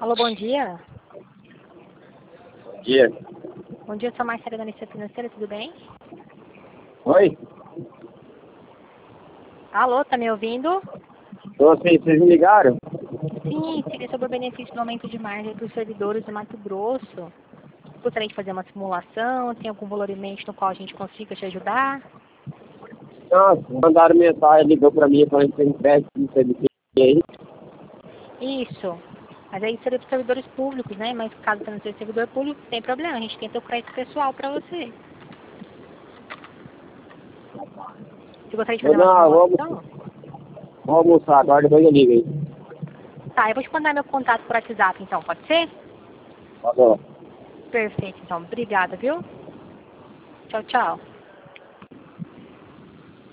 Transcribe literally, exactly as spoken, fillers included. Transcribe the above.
Alô, bom dia. Bom dia. Bom dia, eu sou Marcela da Anistia Financeira, tudo bem? Oi? Alô, tá me ouvindo? Tô sim, vocês me ligaram? Sim, seria sobre o benefício do aumento de margem para os servidores do Mato Grosso. Gostaria de fazer uma simulação, tem algum valor em mente no qual a gente consiga te ajudar? Nossa, mandaram mensagem, ligou pra mim, falando que tem crédito, não sei do que aí. Isso. Mas aí seria para os servidores públicos, né? Mas caso você não seja servidor público, sem problema, a gente tenta o crédito pessoal para você. Você gostaria de Vou fazer uma dar, vou, simulação? vou almoçar, agora depois eu ligo aí. Tá, eu vou te mandar meu contato por WhatsApp então, pode ser? Tá bom. Perfeito, então. Obrigada, viu? Tchau, tchau.